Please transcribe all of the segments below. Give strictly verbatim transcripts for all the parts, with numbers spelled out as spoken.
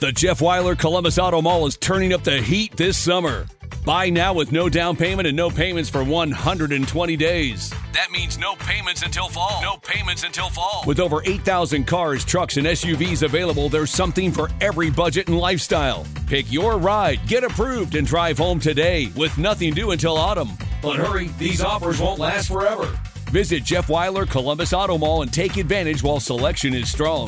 The Jeff Weiler Columbus Auto Mall is turning up the heat this summer. Buy now with no down payment and no payments for one hundred twenty days. That means no payments until fall. No payments until fall. With over eight thousand cars, trucks, and S U Vs available, there's something for every budget and lifestyle. Pick your ride, get approved, and drive home today with nothing due until autumn. But hurry, these offers won't last forever. Visit Jeff Weiler Columbus Auto Mall and take advantage while selection is strong.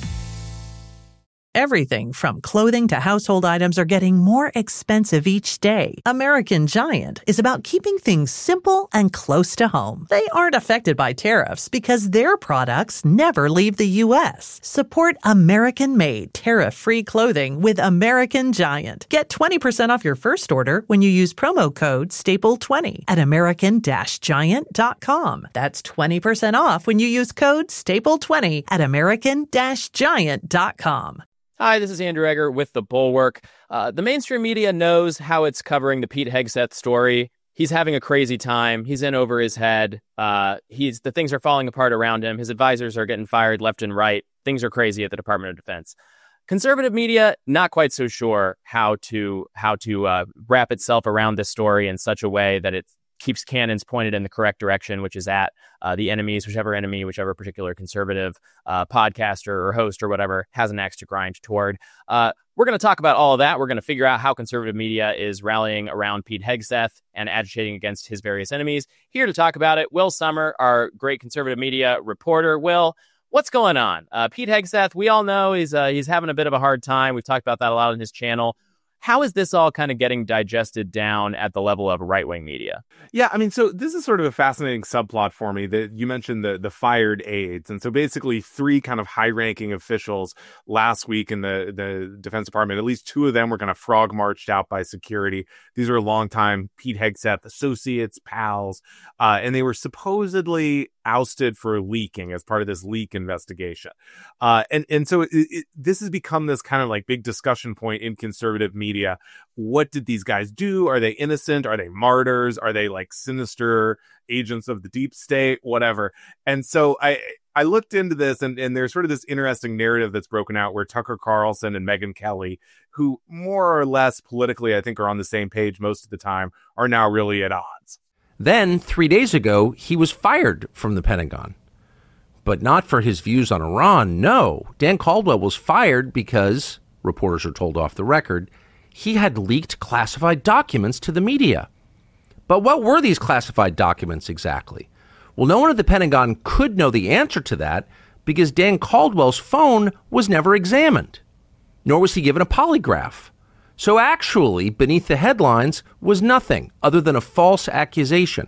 Everything from clothing to household items are getting more expensive each day. American Giant is about keeping things simple and close to home. They aren't affected by tariffs because their products never leave the U S. Support American-made, tariff-free clothing with American Giant. Get twenty percent off your first order when you use promo code staple twenty at american giant dot com. That's twenty percent off when you use code staple twenty at american giant dot com. Hi, this is Andrew Egger with The Bulwark. Uh, the mainstream media knows how it's covering the Pete Hegseth story. He's having a crazy time. He's in over his head. Uh, he's the things are falling apart around him. His advisors are getting fired left and right. Things are crazy at the Department of Defense. Conservative media, not quite so sure how to how to uh, wrap itself around this story in such a way that it keeps cannons pointed in the correct direction, which is at uh, the enemies, whichever enemy, whichever particular conservative uh, podcaster or host or whatever has an axe to grind toward. Uh, we're going to talk about all of that. We're going to figure out how conservative media is rallying around Pete Hegseth and agitating against his various enemies. Here to talk about it, Will Sommer, our great conservative media reporter. Will, what's going on? Uh, Pete Hegseth, we all know he's uh, he's having a bit of a hard time. We've talked about that a lot on his channel. How is this all kind of getting digested down at the level of right-wing media? Yeah, I mean, so this is sort of a fascinating subplot for me that you mentioned the the fired aides. And so basically three kind of high-ranking officials last week in the, the Defense Department, at least two of them were kind of frog marched out by security. These are longtime Pete Hegseth associates, pals, uh, and they were supposedly ousted for leaking as part of this leak investigation. Uh, and, and so it, it, this has become this kind of like big discussion point in conservative media. What did these guys do? Are they innocent? Are they martyrs? Are they like sinister agents of the deep state? Whatever. And so I, I looked into this and, and there's sort of this interesting narrative that's broken out where Tucker Carlson and Megyn Kelly, who more or less politically, I think are on the same page most of the time, are now really at odds. Then, three days ago, he was fired from the Pentagon. But not for his views on Iran, no. Dan Caldwell was fired because, reporters are told off the record, he had leaked classified documents to the media. But what were these classified documents exactly? Well, no one at the Pentagon could know the answer to that because Dan Caldwell's phone was never examined, nor was he given a polygraph. So actually, beneath the headlines was nothing other than a false accusation.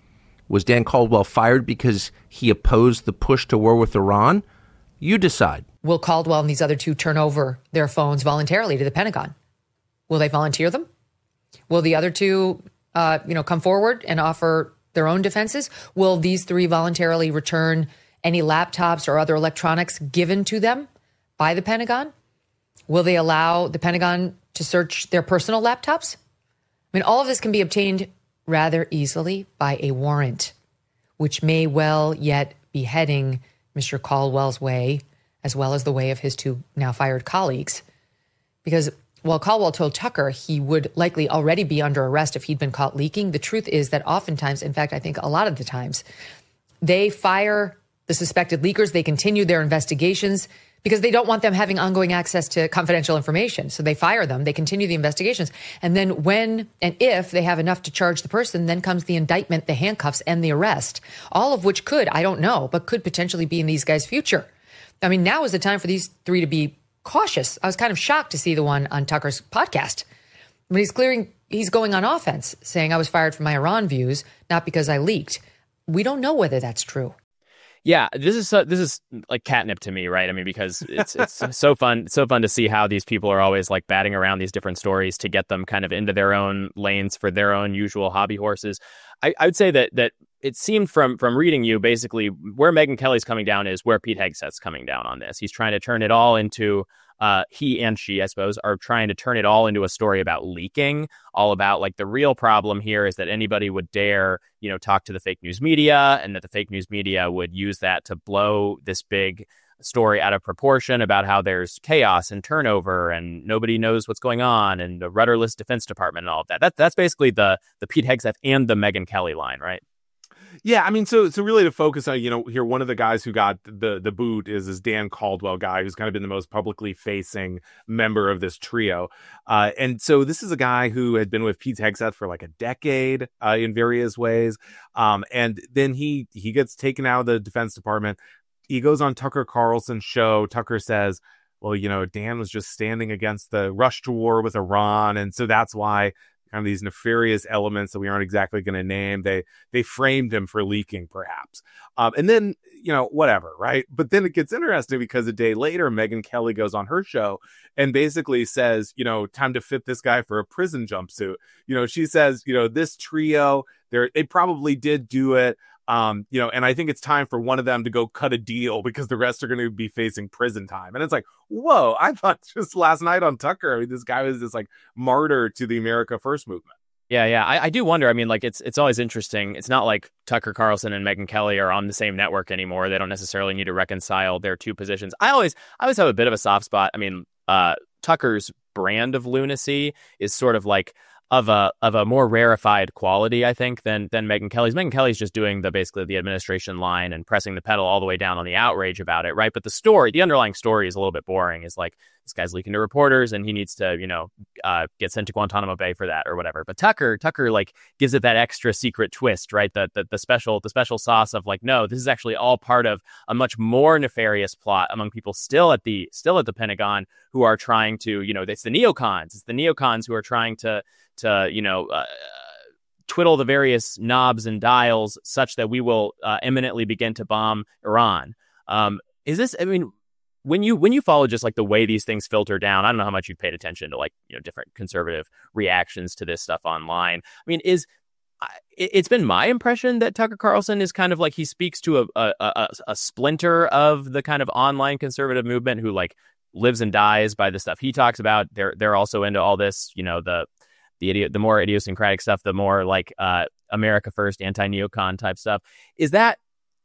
Was Dan Caldwell fired because he opposed the push to war with Iran? You decide. Will Caldwell and these other two turn over their phones voluntarily to the Pentagon? Will they volunteer them? Will the other two, uh, you know, come forward and offer their own defenses? Will these three voluntarily return any laptops or other electronics given to them by the Pentagon? Will they allow the Pentagon to search their personal laptops? I mean, all of this can be obtained rather easily by a warrant, which may well yet be heading Mister Caldwell's way, as well as the way of his two now fired colleagues. Because while Caldwell told Tucker he would likely already be under arrest if he'd been caught leaking, the truth is that oftentimes, in fact, I think a lot of the times, they fire the suspected leakers, they continue their investigations, because they don't want them having ongoing access to confidential information. So they fire them, they continue the investigations. And then when and if they have enough to charge the person, then comes the indictment, the handcuffs, and the arrest. All of which could, I don't know, but could potentially be in these guys' future. I mean, now is the time for these three to be cautious. I was kind of shocked to see the one on Tucker's podcast. When he's clearing, he's going on offense, saying I was fired for my Iran views, not because I leaked. We don't know whether that's true. Yeah, this is so, this is like catnip to me, right? I mean, because it's it's so fun, so fun to see how these people are always like batting around these different stories to get them kind of into their own lanes for their own usual hobby horses. I, I would say that that it seemed from from reading you, basically where Megyn Kelly's coming down is where Pete Hegseth's coming down on this. He's trying to turn it all into uh, he and she, I suppose, are trying to turn it all into a story about leaking, all about like the real problem here is that anybody would dare, you know, talk to the fake news media and that the fake news media would use that to blow this big story out of proportion about how there's chaos and turnover and nobody knows what's going on and the rudderless Defense Department and all of that. That that's basically the the Pete Hegseth and the Megyn Kelly line, right? Yeah, I mean, so so really to focus on, you know, here, one of the guys who got the the boot is this Dan Caldwell guy, who's kind of been the most publicly facing member of this trio. Uh, and so this is a guy who had been with Pete Hegseth for like a decade uh, in various ways. Um, and then he he gets taken out of the Defense Department. He goes on Tucker Carlson's show. Tucker says, well, you know, Dan was just standing against the rush to war with Iran. And so that's why kind of these nefarious elements that we aren't exactly going to name, they they framed him for leaking, perhaps. Um, and then, you know, whatever, right? But then it gets interesting because a day later, Megyn Kelly goes on her show and basically says, you know, time to fit this guy for a prison jumpsuit. You know, she says, you know, this trio, they're, they probably did do it. Um, you know, and I think it's time for one of them to go cut a deal because the rest are going to be facing prison time. And it's like, whoa, I thought just last night on Tucker, I mean, this guy was this like martyr to the America First movement. Yeah, yeah. I, I do wonder. I mean, like, it's it's always interesting. It's not like Tucker Carlson and Megyn Kelly are on the same network anymore. They don't necessarily need to reconcile their two positions. I always, I always have a bit of a soft spot. I mean, uh, Tucker's brand of lunacy is sort of like of a of a more rarefied quality, I think, than than Megyn Kelly's. Megyn Kelly's just doing the basically the administration line and pressing the pedal all the way down on the outrage about it, right? But the story, the underlying story, is a little bit boring. Is like, this guy's leaking to reporters, and he needs to, you know, uh, get sent to Guantanamo Bay for that or whatever. But Tucker, Tucker, like, gives it that extra secret twist, right? The the, the special the special sauce of like, no, this is actually all part of a much more nefarious plot among people still at the still at the Pentagon who are trying to, you know, it's the neocons. It's the neocons who are trying to to, you know, uh, twiddle the various knobs and dials such that we will uh, imminently begin to bomb Iran. Um, is this, I mean, when you when you follow just like the way these things filter down, I don't know how much you've paid attention to like, you know, different conservative reactions to this stuff online. I mean, is it's been my impression that Tucker Carlson is kind of like, he speaks to a, a, a, a splinter of the kind of online conservative movement who like lives and dies by the stuff he talks about. They're they're also into all this, you know, the the idiot, the more idiosyncratic stuff, the more like uh, America First, anti-neocon type stuff. Is that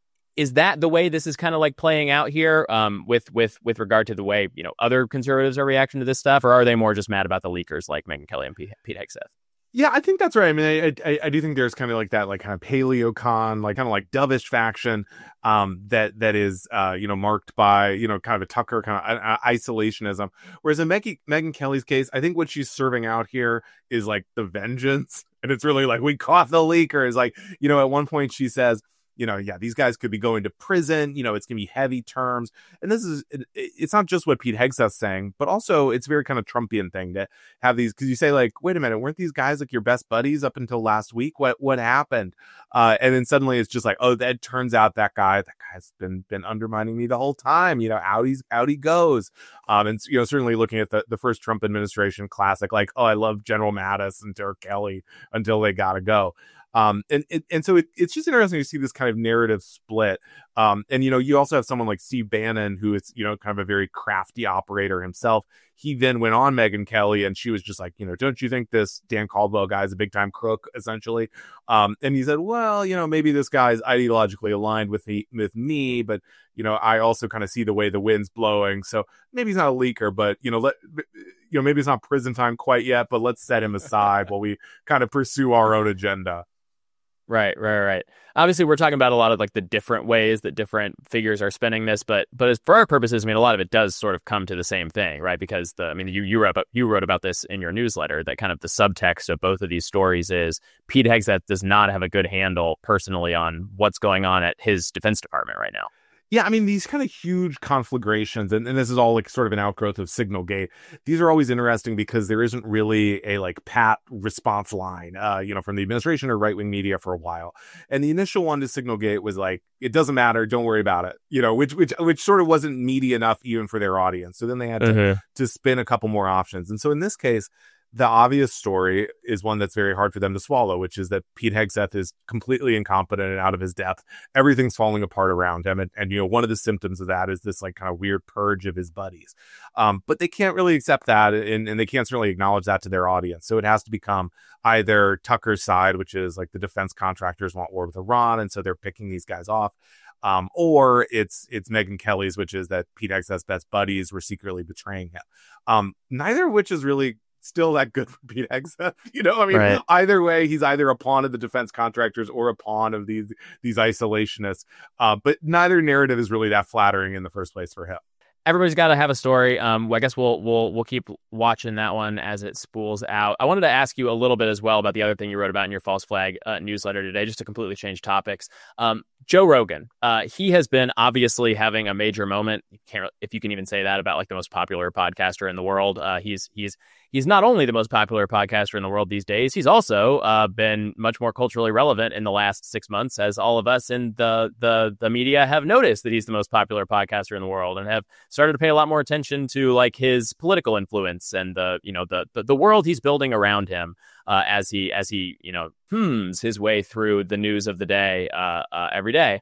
is that the way this is kind of like playing out here um, with with with regard to the way, you know, other conservatives are reacting to this stuff, or are they more just mad about the leakers like Megyn Kelly and Pete, Pete Hegseth? Yeah, I think that's right. I mean, I, I I do think there's kind of like that, like kind of paleocon, like kind of like dovish faction um, that that is, uh, you know, marked by, you know, kind of a Tucker kind of uh, isolationism. Whereas in Megyn, Megyn Kelly's case, I think what she's serving out here is like the vengeance. And it's really like, we caught the leakers. Like, you know, at one point she says, you know, yeah, these guys could be going to prison. You know, it's going to be heavy terms. And this is, it, it's not just what Pete Hegseth's saying, but also it's very kind of Trumpian thing to have these, because you say like, wait a minute, weren't these guys like your best buddies up until last week? What what happened? Uh, and then suddenly it's just like, oh, that turns out that guy, that guy's been been undermining me the whole time. You know, out he's out he goes. Um, and you know, certainly looking at the the first Trump administration classic, like, oh, I love General Mattis and Derek Kelly until they gotta go. Um, and, and, and so it, it's just interesting to see this kind of narrative split. Um, and, you know, you also have someone like Steve Bannon, who is, you know, kind of a very crafty operator himself. He then went on Megyn Kelly and she was just like, you know, don't you think this Dan Caldwell guy is a big time crook, essentially? Um, and he said, well, you know, maybe this guy's ideologically aligned with he, with me, but, you know, I also kind of see the way the wind's blowing. So maybe he's not a leaker, but, you know, let, you know, maybe it's not prison time quite yet, but let's set him aside while we kind of pursue our own agenda. Right, right, right. Obviously, we're talking about a lot of like the different ways that different figures are spending this, but but as for our purposes, I mean, a lot of it does sort of come to the same thing, right? Because the, I mean, you you wrote about, you wrote about this in your newsletter, that kind of the subtext of both of these stories is Pete Hegseth does not have a good handle personally on what's going on at his Defense Department right now. Yeah, I mean, these kind of huge conflagrations, and, and this is all like sort of an outgrowth of Signalgate. These are always interesting because there isn't really a like pat response line, uh, you know, from the administration or right wing media for a while. And the initial one to Signalgate was like, it doesn't matter, don't worry about it, you know, which which which sort of wasn't meaty enough even for their audience. So then they had to mm-hmm. to spin a couple more options. And so in this case, the obvious story is one that's very hard for them to swallow, which is that Pete Hegseth is completely incompetent and out of his depth. Everything's falling apart around him. And, and, you know, one of the symptoms of that is this like kind of weird purge of his buddies. Um, but they can't really accept that, and, and they can't certainly acknowledge that to their audience. So it has to become either Tucker's side, which is like the defense contractors want war with Iran, and so they're picking these guys off. Um, or it's it's Megyn Kelly's, which is that Pete Hegseth's best buddies were secretly betraying him. Um, neither of which is really still that good for Pete Hegseth. You know, I mean, right. Either way, he's either a pawn of the defense contractors or a pawn of these these isolationists. Uh, but neither narrative is really that flattering in the first place for him. Everybody's got to have a story. Um, I guess we'll we'll we'll keep watching that one as it spools out. I wanted to ask you a little bit as well about the other thing you wrote about in your False Flag uh, newsletter today, just to completely change topics. Um, Joe Rogan, uh, he has been obviously having a major moment. You can't, if you can even say that about like the most popular podcaster in the world. Uh, he's he's he's not only the most popular podcaster in the world these days, he's also uh, been much more culturally relevant in the last six months, as all of us in the the the media have noticed that he's the most popular podcaster in the world and have started to pay a lot more attention to like his political influence and the you know the the, the world he's building around him uh, as he as he you know hums his way through the news of the day uh, uh, every day.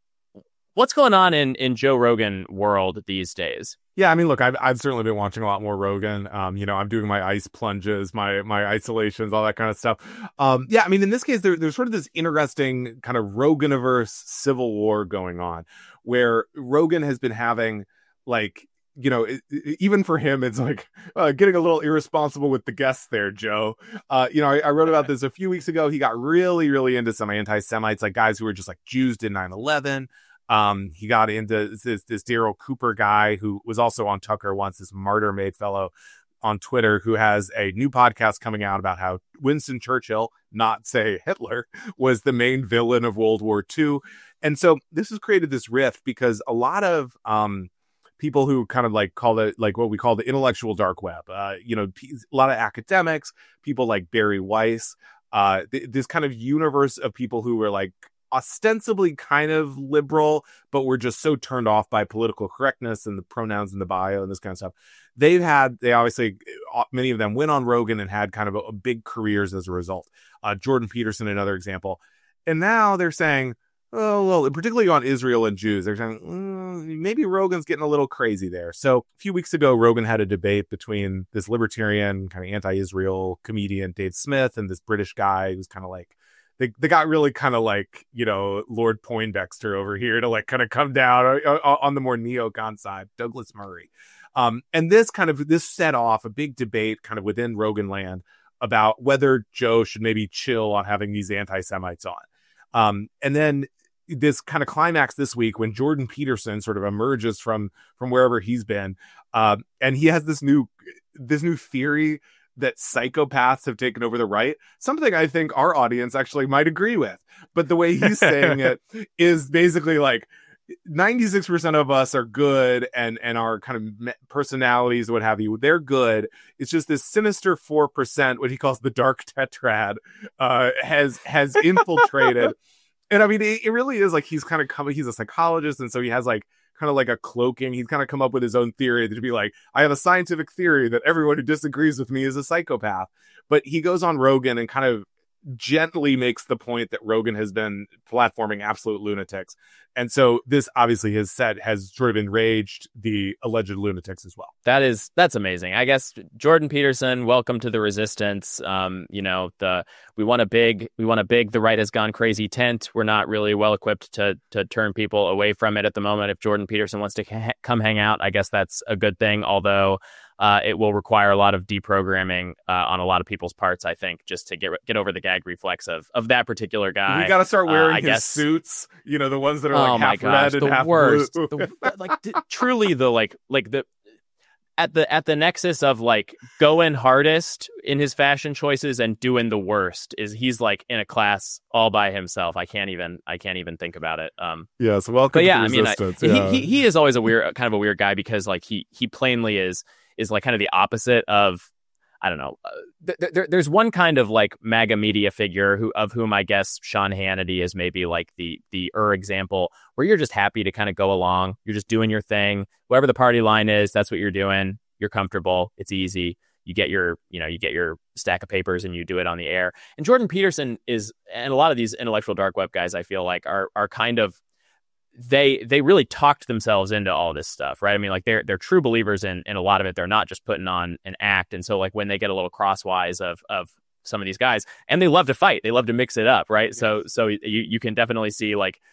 What's going on in, in Joe Rogan world these days? Yeah, I mean, look, I've I've certainly been watching a lot more Rogan. Um, you know, I'm doing my ice plunges, my my isolations, all that kind of stuff. Um, yeah, I mean, in this case, there, there's sort of this interesting kind of Roganiverse civil war going on, where Rogan has been having like, you know, it, it, even for him, it's like uh, getting a little irresponsible with the guests there, Joe. Uh, you know, I, I wrote about this a few weeks ago. He got really, really into some anti-Semites, like guys who were just like Jews did nine eleven. Um, he got into this, this Daryl Cooper guy who was also on Tucker once, this martyr made fellow on Twitter who has a new podcast coming out about how Winston Churchill, not say Hitler, was the main villain of World War Two. And so this has created this rift because a lot of, um, people who kind of like call it like what we call the intellectual dark web, uh, you know, a lot of academics, people like Barry Weiss, uh, th- this kind of universe of people who were like, ostensibly kind of liberal, but were just so turned off by political correctness and the pronouns in the bio and this kind of stuff. They've had, they obviously, many of them went on Rogan and had kind of a, a big careers as a result. Uh, Jordan Peterson, another example. And now they're saying, oh, well, particularly on Israel and Jews, they're saying, mm, maybe Rogan's getting a little crazy there. So a few weeks ago, Rogan had a debate between this libertarian, kind of anti-Israel comedian, Dave Smith, and this British guy who's kind of like, They they got really kind of like, you know, Lord Poindexter over here to like kind of come down on the more neocon side, Douglas Murray. Um, and this kind of, this set off a big debate kind of within Rogan land about whether Joe should maybe chill on having these anti-Semites on. Um, and then this kind of climax this week when Jordan Peterson sort of emerges from, from wherever he's been. Um, and he has this new, this new theory that psychopaths have taken over the right, something I think our audience actually might agree with. But the way he's saying it is basically like ninety-six percent of us are good and, and our kind of personalities, what have you, they're good. It's just this sinister four percent, what he calls the dark tetrad, uh, has, has infiltrated. And I mean, it, it really is like he's kind of coming, he's a psychologist. And so he has like, kind of like a cloaking. He's kind of come up with his own theory to be like, I have a scientific theory that everyone who disagrees with me is a psychopath. But he goes on Rogan and kind of gently makes the point that Rogan has been platforming absolute lunatics. And so this obviously has said has sort of enraged the alleged lunatics as well. That is, that's amazing. I guess Jordan Peterson, welcome to the resistance. Um, you know, the, we want a big, we want a big, the right has gone crazy tent. We're not really well equipped to, to turn people away from it at the moment. If Jordan Peterson wants to ha- come hang out, I guess that's a good thing. Although, Uh, it will require a lot of deprogramming uh, on a lot of people's parts, I think, just to get get over the gag reflex of of that particular guy. We got to start wearing uh, his guess. suits, you know, the ones that are oh like half gosh, red and the half worst. blue. the, like d- truly the like like the at the at the nexus of like going hardest in his fashion choices and doing the worst is he's like in a class all by himself. I can't even I can't even think about it. Um, yeah, so welcome but yeah, to I mean, resistance. I, yeah. he, he he is always a weird kind of a weird guy because like he he plainly is. is like kind of the opposite of, I don't know. Uh, th- th- there's one kind of like MAGA media figure who of whom I guess Sean Hannity is maybe like the the er example where you're just happy to kind of go along. You're just doing your thing. Whatever the party line is, that's what you're doing. You're comfortable. It's easy. You get your, you know, you get your stack of papers and you do it on the air. And Jordan Peterson is, and a lot of these intellectual dark web guys, I feel like are are kind of, they they really talked themselves into all this stuff, right? I mean, like they're they're true believers in, in a lot of it. They're not just putting on an act. And so like when they get a little crosswise of of some of these guys, and they love to fight, they love to mix it up, right? So so you you can definitely see like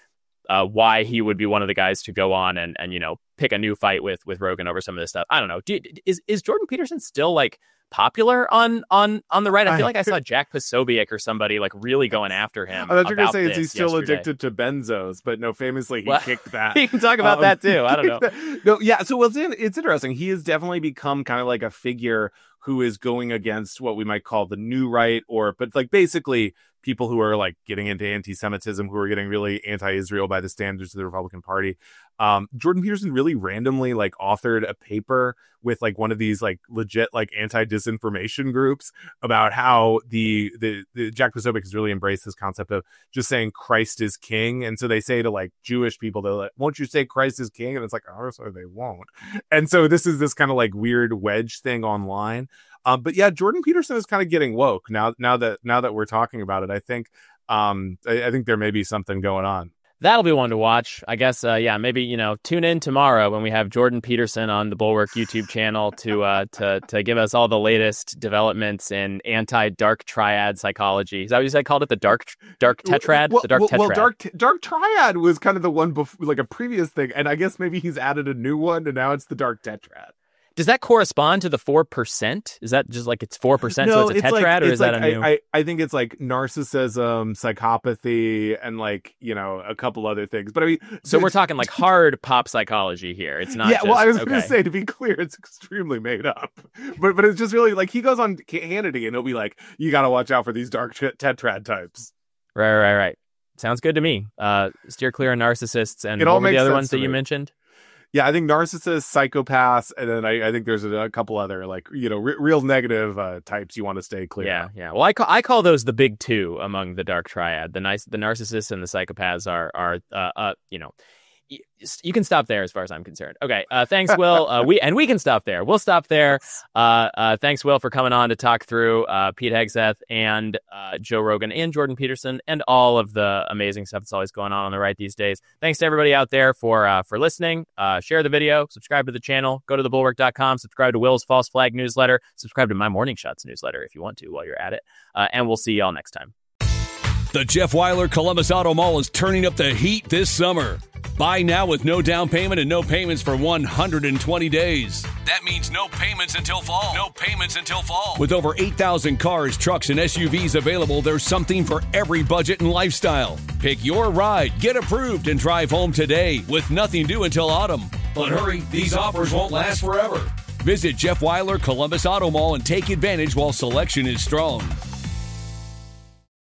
uh, why he would be one of the guys to go on and, and you know, pick a new fight with with Rogan over some of this stuff. I don't know. Do, is is Jordan Peterson still like popular on on on the right? I feel like I saw Jack Posobiec or somebody like really going after him. I thought you were gonna say is he still yesterday. addicted to benzos, but no, famously he well, kicked that. You can talk about um, that too. I don't know. No, yeah. So well, it's, it's interesting. He has definitely become kind of like a figure who is going against what we might call the new right, or but like basically people who are like getting into anti-Semitism, who are getting really anti-Israel by the standards of the Republican Party. Um, Jordan Peterson really randomly like authored a paper with like one of these like legit like anti-disinformation groups about how the the, the Jack Posobiec has really embraced this concept of just saying Christ is king, and so they say to like Jewish people, they're like, "Won't you say Christ is king?" And it's like, "Oh, so they won't." And so this is this kind of like weird wedge thing online. Um, but yeah, Jordan Peterson is kind of getting woke now. Now that now that we're talking about it, I think um, I, I think there may be something going on. That'll be one to watch, I guess. Uh, yeah, maybe you know, tune in tomorrow when we have Jordan Peterson on the Bulwark YouTube channel to uh, to to give us all the latest developments in anti-dark triad psychology. Is that what you said? Called it the dark dark tetrad? Well, the dark well, tetrad. Well, dark dark triad was kind of the one before, like a previous thing, and I guess maybe he's added a new one, and now it's the dark tetrad. Does that correspond to the four percent? Is that just like it's four percent, no, so it's a it's tetrad, like, or is like, that a new? I, I, I think it's like narcissism, psychopathy, and like, you know, a couple other things. But I mean... So we're talking like hard pop psychology here. It's not Yeah, just, well, I was okay. going to say, to be clear, it's extremely made up. But but it's just really like, he goes on Hannity and he'll be like, you got to watch out for these dark tetrad types. Right, right, right. Sounds good to me. Uh, steer clear of narcissists. And it what all were makes the other sense ones that me. you mentioned? Yeah, I think narcissists, psychopaths, and then I, I think there's a, a couple other like, you know, r- real negative uh, types you want to stay clear Yeah, of. yeah. Well, I call I call those the big two among the dark triad. The nice, the narcissists and the psychopaths are are uh, uh you know, y- you can stop there as far as I'm concerned. Okay, uh, thanks, Will. uh, we and we can stop there. We'll stop there. Uh, uh, thanks, Will, for coming on to talk through uh, Pete Hegseth and uh, Joe Rogan and Jordan Peterson and all of the amazing stuff that's always going on on the right these days. Thanks to everybody out there for uh, for listening. Uh, share the video, subscribe to the channel, go to the bulwark dot com, subscribe to Will's False Flag newsletter, subscribe to my Morning Shots newsletter if you want to while you're at it, uh, and we'll see y'all next time. The Jeff Weiler Columbus Auto Mall is turning up the heat this summer. Buy now with no down payment and no payments for one hundred twenty days. That means no payments until fall. No payments until fall. With over eight thousand cars, trucks, and S U Vs available, there's something for every budget and lifestyle. Pick your ride, get approved, and drive home today with nothing due until autumn. But hurry, these offers won't last forever. Visit Jeff Weiler Columbus Auto Mall and take advantage while selection is strong.